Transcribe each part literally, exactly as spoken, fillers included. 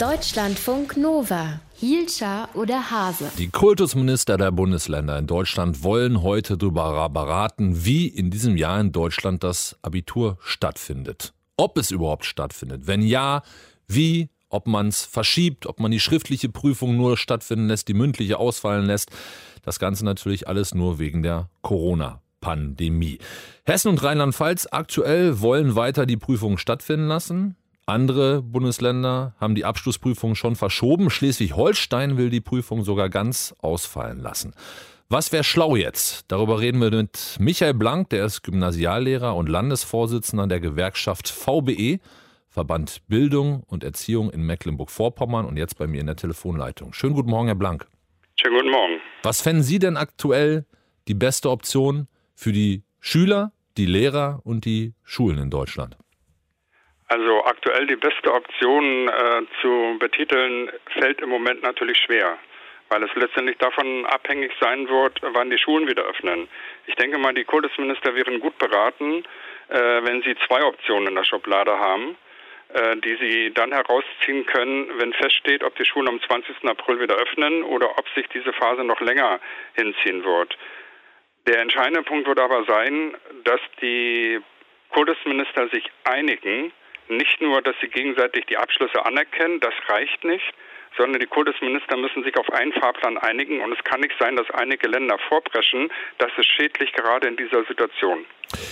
Deutschlandfunk Nova. Hielscher oder Hase? Die Kultusminister der Bundesländer in Deutschland wollen heute darüber beraten, wie in diesem Jahr in Deutschland das Abitur stattfindet. Ob es überhaupt stattfindet. Wenn ja, wie? Ob man es verschiebt, ob man die schriftliche Prüfung nur stattfinden lässt, die mündliche ausfallen lässt. Das Ganze natürlich alles nur wegen der Corona-Pandemie. Hessen und Rheinland-Pfalz aktuell wollen weiter die Prüfung stattfinden lassen. Andere Bundesländer haben die Abschlussprüfung schon verschoben. Schleswig-Holstein will die Prüfung sogar ganz ausfallen lassen. Was wäre schlau jetzt? Darüber reden wir mit Michael Blank, der ist Gymnasiallehrer und Landesvorsitzender der Gewerkschaft V B E, Verband Bildung und Erziehung in Mecklenburg-Vorpommern und jetzt bei mir in der Telefonleitung. Schönen guten Morgen, Herr Blank. Schönen guten Morgen. Was fänden Sie denn aktuell die beste Option für die Schüler, die Lehrer und die Schulen in Deutschland? Also aktuell die beste Option äh, zu betiteln, fällt im Moment natürlich schwer, weil es letztendlich davon abhängig sein wird, wann die Schulen wieder öffnen. Ich denke mal, die Kultusminister wären gut beraten, äh, wenn sie zwei Optionen in der Schublade haben, äh, die sie dann herausziehen können, wenn feststeht, ob die Schulen am zwanzigsten April wieder öffnen oder ob sich diese Phase noch länger hinziehen wird. Der entscheidende Punkt wird aber sein, dass die Kultusminister sich einigen, nicht nur, dass sie gegenseitig die Abschlüsse anerkennen, das reicht nicht, sondern die Kultusminister müssen sich auf einen Fahrplan einigen und es kann nicht sein, dass einige Länder vorpreschen. Das ist schädlich gerade in dieser Situation.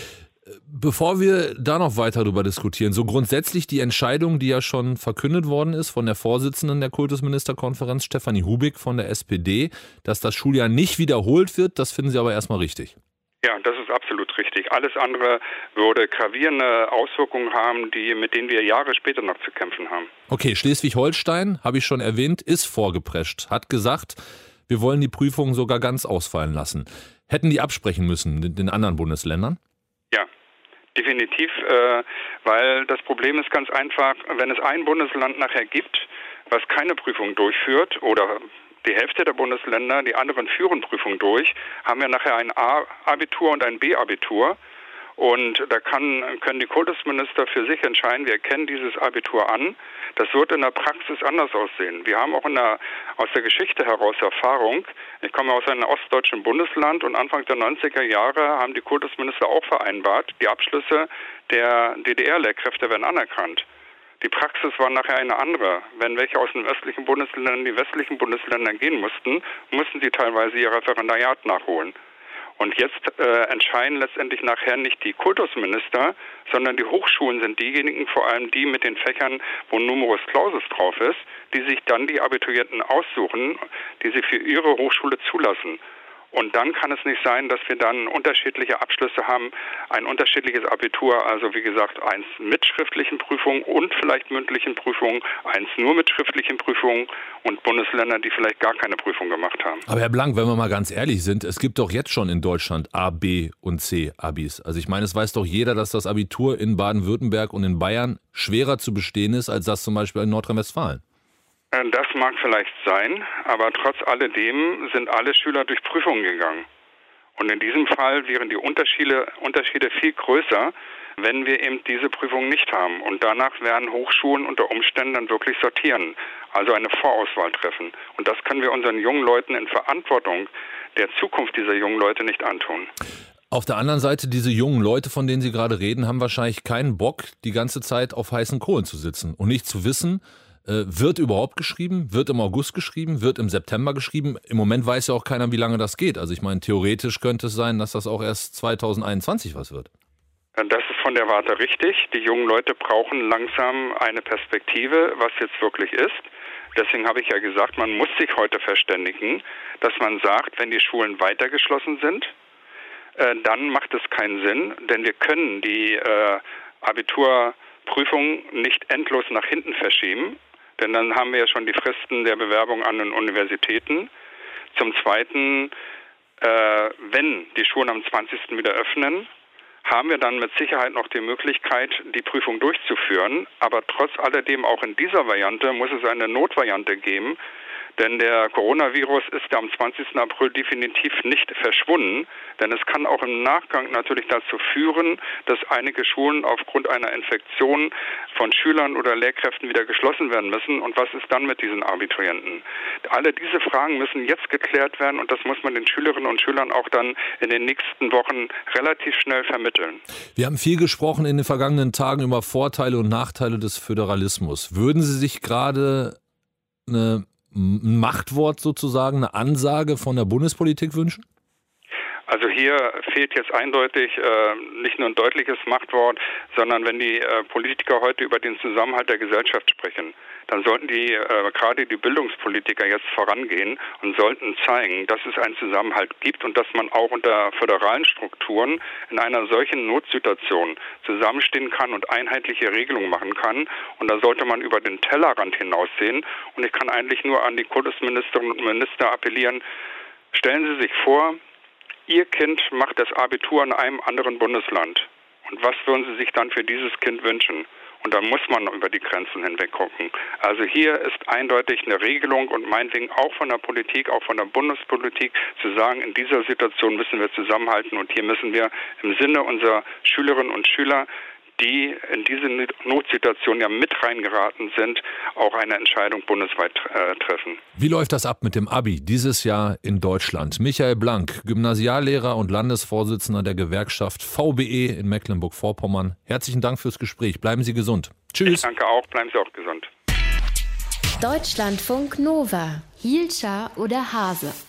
Bevor wir da noch weiter darüber diskutieren, so grundsätzlich die Entscheidung, die ja schon verkündet worden ist von der Vorsitzenden der Kultusministerkonferenz, Stefanie Hubig von der S P D, dass das Schuljahr nicht wiederholt wird, das finden Sie aber erstmal richtig. Ja, das ist absolut richtig. Alles andere würde gravierende Auswirkungen haben, die, mit denen wir Jahre später noch zu kämpfen haben. Okay, Schleswig-Holstein, habe ich schon erwähnt, ist vorgeprescht, hat gesagt, wir wollen die Prüfung sogar ganz ausfallen lassen. Hätten die absprechen müssen mit den anderen Bundesländern? Ja, definitiv, äh, weil das Problem ist ganz einfach, wenn es ein Bundesland nachher gibt, was keine Prüfung durchführt oder die Hälfte der Bundesländer, die anderen führen Prüfungen durch, haben ja nachher ein A-Abitur und ein B-Abitur. Und da kann, können die Kultusminister für sich entscheiden, wir erkennen dieses Abitur an. Das wird in der Praxis anders aussehen. Wir haben auch in der, aus der Geschichte heraus Erfahrung. Ich komme aus einem ostdeutschen Bundesland und Anfang der neunziger Jahre haben die Kultusminister auch vereinbart, die Abschlüsse der D D R-Lehrkräfte werden anerkannt. Die Praxis war nachher eine andere. Wenn welche aus den östlichen Bundesländern in die westlichen Bundesländer gehen mussten, mussten sie teilweise ihr Referendariat nachholen. Und jetzt äh, entscheiden letztendlich nachher nicht die Kultusminister, sondern die Hochschulen sind diejenigen, vor allem die mit den Fächern, wo Numerus Clausus drauf ist, die sich dann die Abiturienten aussuchen, die sie für ihre Hochschule zulassen. Und dann kann es nicht sein, dass wir dann unterschiedliche Abschlüsse haben, ein unterschiedliches Abitur, also wie gesagt, eins mit schriftlichen Prüfungen und vielleicht mündlichen Prüfungen, eins nur mit schriftlichen Prüfungen und Bundesländer, die vielleicht gar keine Prüfung gemacht haben. Aber Herr Blank, wenn wir mal ganz ehrlich sind, es gibt doch jetzt schon in Deutschland A, B und C Abis. Also ich meine, es weiß doch jeder, dass das Abitur in Baden-Württemberg und in Bayern schwerer zu bestehen ist, als das zum Beispiel in Nordrhein-Westfalen. Das mag vielleicht sein, aber trotz alledem sind alle Schüler durch Prüfungen gegangen. Und in diesem Fall wären die Unterschiede, Unterschiede viel größer, wenn wir eben diese Prüfung nicht haben. Und danach werden Hochschulen unter Umständen dann wirklich sortieren, also eine Vorauswahl treffen. Und das können wir unseren jungen Leuten in Verantwortung der Zukunft dieser jungen Leute nicht antun. Auf der anderen Seite, diese jungen Leute, von denen Sie gerade reden, haben wahrscheinlich keinen Bock, die ganze Zeit auf heißen Kohlen zu sitzen und nicht zu wissen, wird überhaupt geschrieben? Wird im August geschrieben? Wird im September geschrieben? Im Moment weiß ja auch keiner, wie lange das geht. Also ich meine, theoretisch könnte es sein, dass das auch erst zweitausendeinundzwanzig was wird. Das ist von der Warte richtig. Die jungen Leute brauchen langsam eine Perspektive, was jetzt wirklich ist. Deswegen habe ich ja gesagt, man muss sich heute verständigen, dass man sagt, wenn die Schulen weiter geschlossen sind, äh, dann macht es keinen Sinn, denn wir können die äh, Abiturprüfung nicht endlos nach hinten verschieben. Denn dann haben wir ja schon die Fristen der Bewerbung an den Universitäten. Zum Zweiten, äh, wenn die Schulen am zwanzigsten wieder öffnen, haben wir dann mit Sicherheit noch die Möglichkeit, die Prüfung durchzuführen. Aber trotz alledem, auch in dieser Variante, muss es eine Notvariante geben, Denn der Coronavirus ist am zwanzigsten April definitiv nicht verschwunden. Denn es kann auch im Nachgang natürlich dazu führen, dass einige Schulen aufgrund einer Infektion von Schülern oder Lehrkräften wieder geschlossen werden müssen. Und was ist dann mit diesen Abiturienten? Alle diese Fragen müssen jetzt geklärt werden und das muss man den Schülerinnen und Schülern auch dann in den nächsten Wochen relativ schnell vermitteln. Wir haben viel gesprochen in den vergangenen Tagen über Vorteile und Nachteile des Föderalismus. Würden Sie sich gerade eine, ein Machtwort sozusagen, eine Ansage von der Bundespolitik wünschen? Also hier fehlt jetzt eindeutig äh, nicht nur ein deutliches Machtwort, sondern wenn die äh, Politiker heute über den Zusammenhalt der Gesellschaft sprechen, dann sollten die, äh, gerade die Bildungspolitiker jetzt vorangehen und sollten zeigen, dass es einen Zusammenhalt gibt und dass man auch unter föderalen Strukturen in einer solchen Notsituation zusammenstehen kann und einheitliche Regelungen machen kann. Und da sollte man über den Tellerrand hinaussehen. Und ich kann eigentlich nur an die Kultusministerinnen und Minister appellieren, stellen Sie sich vor, Ihr Kind macht das Abitur in einem anderen Bundesland. Und was würden Sie sich dann für dieses Kind wünschen? Und da muss man über die Grenzen hinweg gucken. Also hier ist eindeutig eine Regelung und meinetwegen auch von der Politik, auch von der Bundespolitik zu sagen, in dieser Situation müssen wir zusammenhalten und hier müssen wir im Sinne unserer Schülerinnen und Schüler, die in diese Notsituation ja mit reingeraten sind, auch eine Entscheidung bundesweit äh, treffen. Wie läuft das ab mit dem Abi dieses Jahr in Deutschland? Michael Blank, Gymnasiallehrer und Landesvorsitzender der Gewerkschaft V B E in Mecklenburg-Vorpommern. Herzlichen Dank fürs Gespräch. Bleiben Sie gesund. Tschüss. Ich danke auch. Bleiben Sie auch gesund. Deutschlandfunk Nova. Hielscher oder Hase?